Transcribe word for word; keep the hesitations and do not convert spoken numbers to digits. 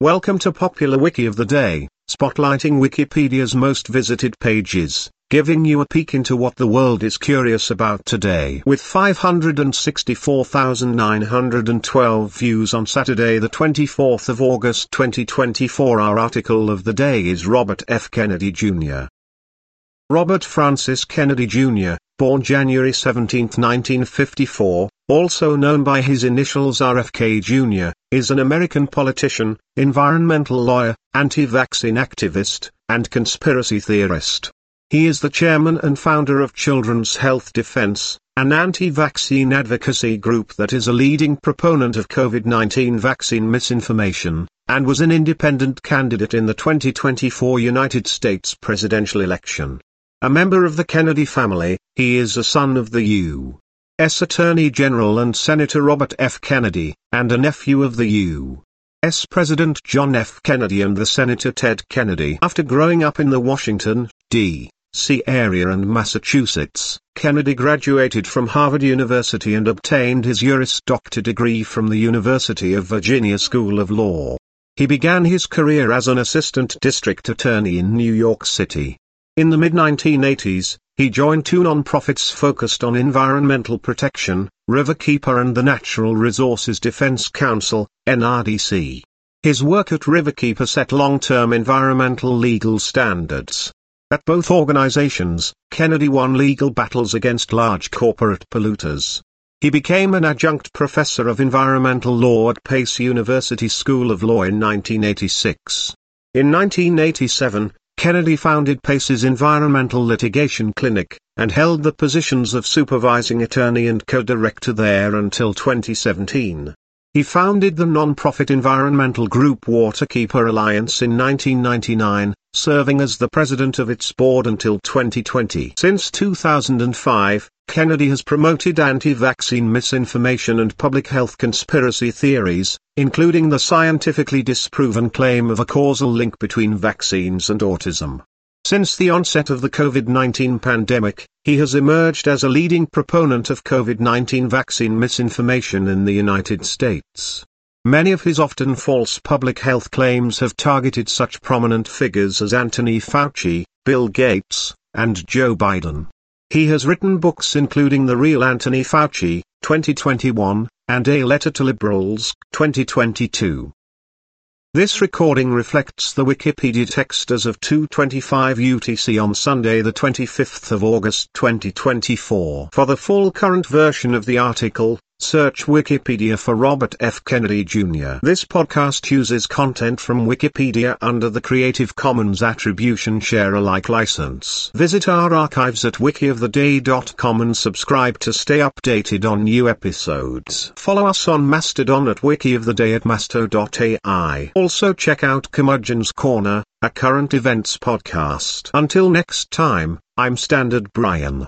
Welcome to Popular Wiki of the Day, spotlighting Wikipedia's most visited pages, giving you a peek into what the world is curious about today. With five hundred sixty-four thousand nine hundred twelve views on Saturday the twenty-fourth of August twenty twenty-four, our article of the day is Robert F. Kennedy Junior Robert Francis Kennedy Junior, born January seventeenth nineteen fifty-four, also known by his initials R F K Junior, is an American politician, environmental lawyer, anti-vaccine activist, and conspiracy theorist. He is the chairman and founder of Children's Health Defense, an anti-vaccine advocacy group that is a leading proponent of COVID nineteen vaccine misinformation, and was an independent candidate in the twenty twenty-four United States presidential election. A member of the Kennedy family, he is a son of the U S Attorney General and Senator Robert F. Kennedy, and a nephew of the U S President John F. Kennedy and the Senator Ted Kennedy. After growing up in the Washington, D C area and Massachusetts, Kennedy graduated from Harvard University and obtained his Juris Doctor degree from the University of Virginia School of Law. He began his career as an assistant district attorney in New York City. In the mid nineteen eighties, he joined two non-profits focused on environmental protection, Riverkeeper and the Natural Resources Defense Council, N R D C. His work at Riverkeeper set long-term environmental legal standards. At both organizations, Kennedy won legal battles against large corporate polluters. He became an adjunct professor of environmental law at Pace University School of Law in nineteen eighty-six. In nineteen eighty-seven, Kennedy founded Pace's Environmental Litigation Clinic, and held the positions of supervising attorney and co-director there until twenty seventeen. He founded the non-profit environmental group Waterkeeper Alliance in nineteen ninety-nine, serving as the president of its board until twenty twenty. Since two thousand five, Kennedy has promoted anti-vaccine misinformation and public health conspiracy theories, including the scientifically disproven claim of a causal link between vaccines and autism. Since the onset of the COVID nineteen pandemic, he has emerged as a leading proponent of COVID nineteen vaccine misinformation in the United States. Many of his often false public health claims have targeted such prominent figures as Anthony Fauci, Bill Gates, and Joe Biden. He has written books including The Real Anthony Fauci, twenty twenty-one, and A Letter to Liberals, twenty twenty-two. This recording reflects the Wikipedia text as of two twenty-five U T C on Sunday the twenty-fifth of August twenty twenty-four. For the full current version of the article, search Wikipedia for Robert F. Kennedy Junior This podcast uses content from Wikipedia under the Creative Commons Attribution Share Alike license. Visit our archives at wiki of the day dot com and subscribe to stay updated on new episodes. Follow us on Mastodon at wikioftheday at masto dot A I. Also check out Curmudgeon's Corner, a current events podcast. Until next time, I'm Standard Brian.